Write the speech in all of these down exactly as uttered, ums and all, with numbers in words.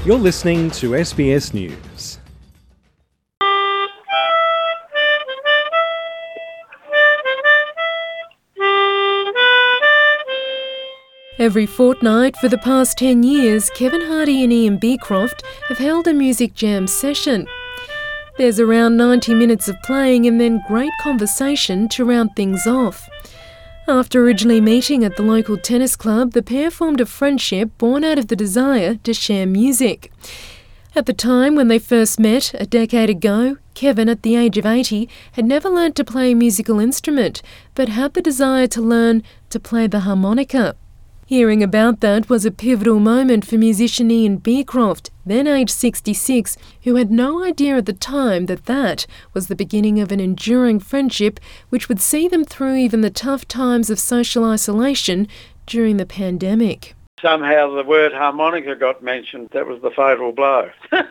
You're listening to S B S News. Every fortnight for the past ten years, Kevin Hardy and Ian Beecroft have held a music jam session. There's around ninety minutes of playing and then great conversation to round things off. After originally meeting at the local tennis club, the pair formed a friendship born out of the desire to share music. At the time when they first met, a decade ago, Kevin, at the age of eighty, had never learnt to play a musical instrument, but had the desire to learn to play the harmonica. Hearing about that was a pivotal moment for musician Ian Beecroft, then aged sixty-six, who had no idea at the time that that was the beginning of an enduring friendship which would see them through even the tough times of social isolation during the pandemic. Somehow the word harmonica got mentioned. That was the fatal blow.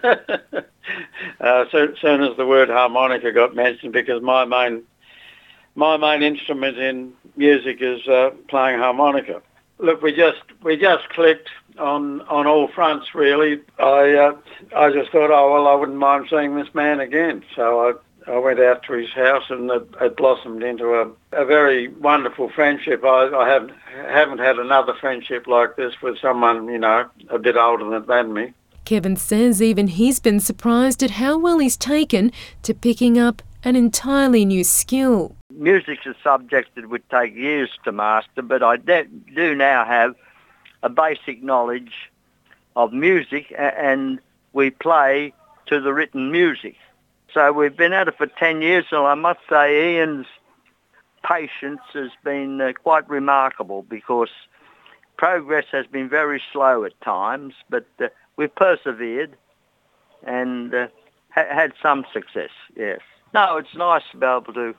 uh, so soon as the word harmonica got mentioned, because my main, my main instrument in music is uh, playing harmonica. Look, we just we just clicked on, on all fronts, really. I uh, I just thought, oh, well, I wouldn't mind seeing this man again. So I, I went out to his house and it, it blossomed into a, a very wonderful friendship. I, I haven't, haven't had another friendship like this with someone, you know, a bit older than, than me. Kevin says even he's been surprised at how well he's taken to picking up an entirely new skill. Music's a subject that would take years to master, but I de- do now have a basic knowledge of music, and we play to the written music. So we've been at it for ten years, and I must say Ian's patience has been uh, quite remarkable, because progress has been very slow at times, but uh, we've persevered and uh, ha- had some success, yes. No, it's nice to be able to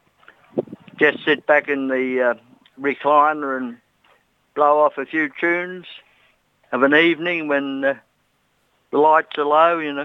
just sit back in the uh, recliner and blow off a few tunes of an evening when uh, the lights are low, you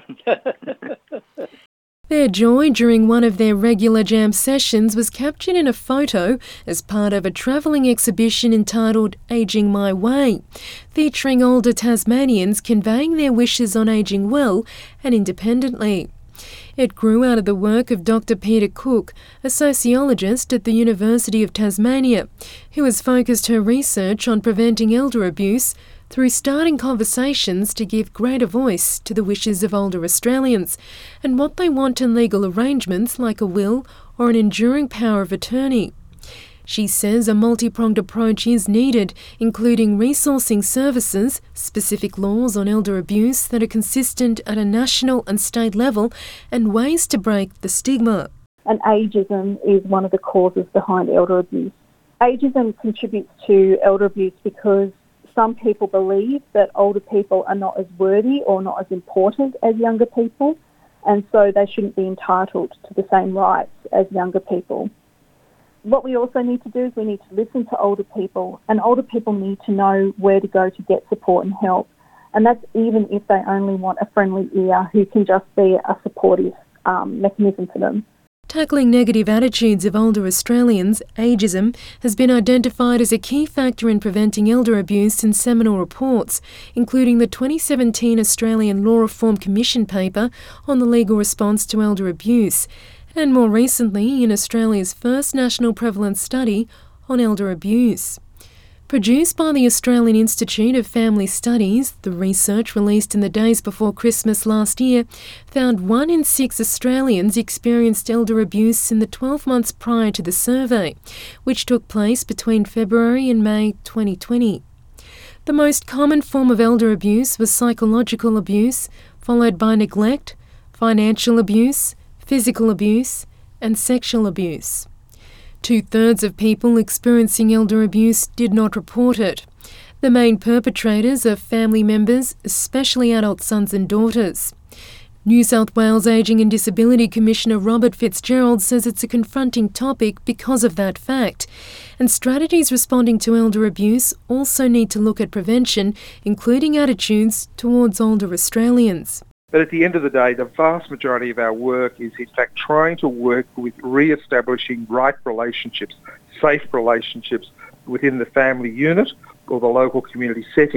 know. Their joy during one of their regular jam sessions was captured in a photo as part of a travelling exhibition entitled Ageing My Way, featuring older Tasmanians conveying their wishes on ageing well and independently. It grew out of the work of Doctor Peter Cook, a sociologist at the University of Tasmania, who has focused her research on preventing elder abuse through starting conversations to give greater voice to the wishes of older Australians and what they want in legal arrangements like a will or an enduring power of attorney. She says a multi-pronged approach is needed, including resourcing services, specific laws on elder abuse that are consistent at a national and state level, and ways to break the stigma. And ageism is one of the causes behind elder abuse. Ageism contributes to elder abuse because some people believe that older people are not as worthy or not as important as younger people, and so they shouldn't be entitled to the same rights as younger people. What we also need to do is we need to listen to older people, and older people need to know where to go to get support and help. And that's even if they only want a friendly ear who can just be a supportive um, mechanism for them. Tackling negative attitudes of older Australians, ageism, has been identified as a key factor in preventing elder abuse in seminal reports, including the twenty seventeen Australian Law Reform Commission paper on the legal response to elder abuse, and more recently in Australia's first national prevalence study on elder abuse. Produced by the Australian Institute of Family Studies, the research released in the days before Christmas last year found one in six Australians experienced elder abuse in the twelve months prior to the survey, which took place between February and May twenty twenty. The most common form of elder abuse was psychological abuse, followed by neglect, financial abuse, physical abuse, and sexual abuse. Two-thirds of people experiencing elder abuse did not report it. The main perpetrators are family members, especially adult sons and daughters. New South Wales Ageing and Disability Commissioner Robert Fitzgerald says it's a confronting topic because of that fact, and strategies responding to elder abuse also need to look at prevention, including attitudes towards older Australians. But at the end of the day, the vast majority of our work is in fact trying to work with re-establishing right relationships, safe relationships within the family unit or the local community setting.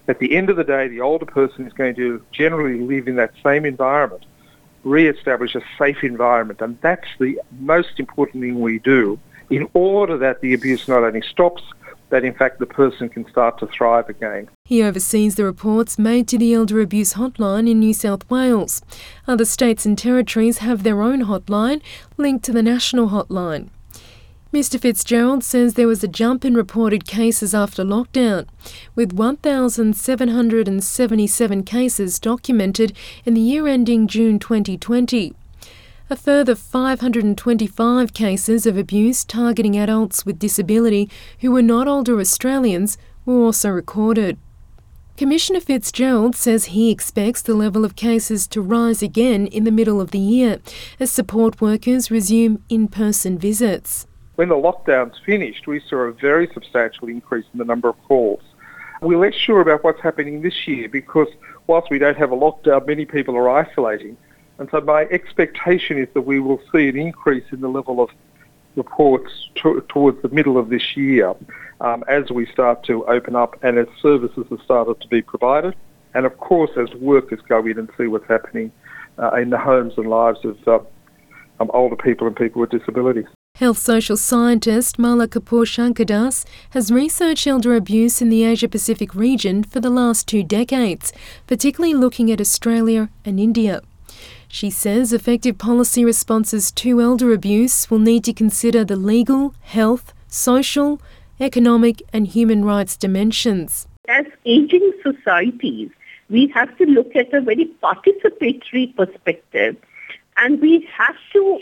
At the end of the day, the older person is going to generally live in that same environment, re-establish a safe environment, and that's the most important thing we do in order that the abuse not only stops, that in fact the person can start to thrive again. He oversees the reports made to the Elder Abuse Hotline in New South Wales. Other states and territories have their own hotline linked to the national hotline. Mister Fitzgerald says there was a jump in reported cases after lockdown, with one thousand seven hundred seventy-seven cases documented in the year ending June twenty twenty. A further five hundred twenty-five cases of abuse targeting adults with disability who were not older Australians were also recorded. Commissioner Fitzgerald says he expects the level of cases to rise again in the middle of the year as support workers resume in-person visits. When the lockdown's finished, we saw a very substantial increase in the number of calls. We're less sure about what's happening this year because whilst we don't have a lockdown, many people are isolating. And so my expectation is that we will see an increase in the level of reports to, towards the middle of this year um, as we start to open up and as services have started to be provided. And of course, as workers go in and see what's happening uh, in the homes and lives of uh, um, older people and people with disabilities. Health social scientist Mala Kapoor Shankardas has researched elder abuse in the Asia-Pacific region for the last two decades, particularly looking at Australia and India. She says effective policy responses to elder abuse will need to consider the legal, health, social, economic and human rights dimensions. As ageing societies, we have to look at a very participatory perspective, and we have to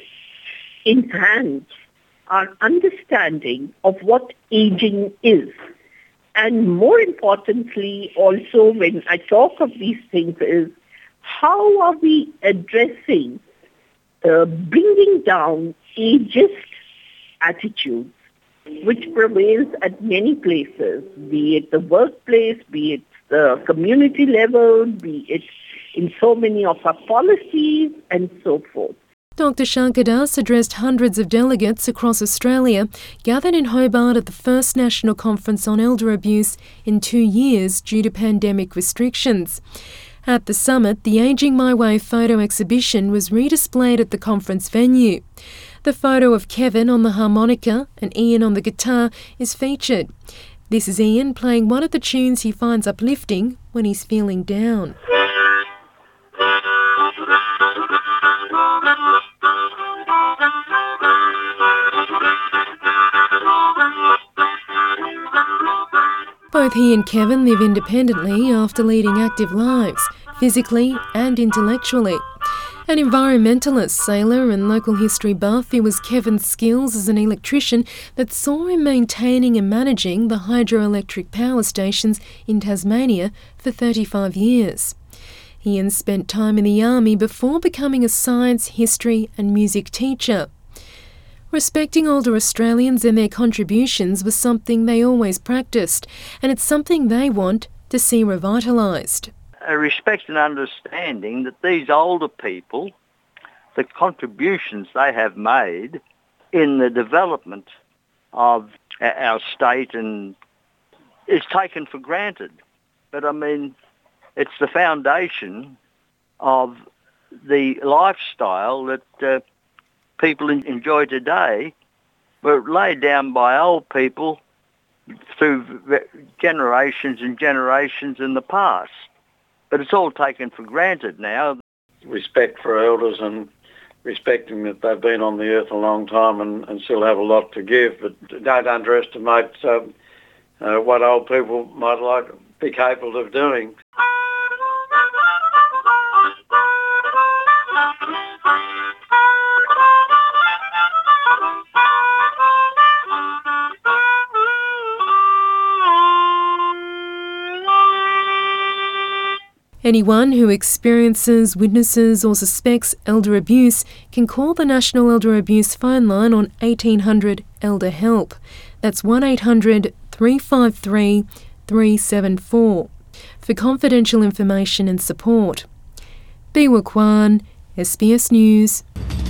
enhance our understanding of what aging is. And more importantly, also when I talk of these things is how are we addressing uh, bringing down ageist attitudes which prevails at many places, be it the workplace, be it the community level, be it in so many of our policies and so forth. Doctor Shankardas addressed hundreds of delegates across Australia gathered in Hobart at the first national conference on elder abuse in two years due to pandemic restrictions. At the summit, the Ageing My Way photo exhibition was redisplayed at the conference venue. The photo of Kevin on the harmonica and Ian on the guitar is featured. This is Ian playing one of the tunes he finds uplifting when he's feeling down. Both he and Kevin live independently after leading active lives, physically and intellectually. An environmentalist, sailor and local history buff, it was Kevin's skills as an electrician that saw him maintaining and managing the hydroelectric power stations in Tasmania for thirty-five years. Ian spent time in the army before becoming a science, history and music teacher. Respecting older Australians and their contributions was something they always practiced, and it's something they want to see revitalised. A respect and understanding that these older people, the contributions they have made in the development of our state and is taken for granted. But I mean, it's the foundation of the lifestyle that uh, people enjoy today, were laid down by old people through generations and generations in the past. But it's all taken for granted now. Respect for elders and respecting that they've been on the earth a long time and, and still have a lot to give, but don't underestimate uh, uh, what old people might like be capable of doing. Anyone who experiences, witnesses or suspects elder abuse can call the National Elder Abuse phone line on eighteen hundred Elder Help. That's one eight hundred three five three three seven four for confidential information and support. Biwa Kwan, S B S News.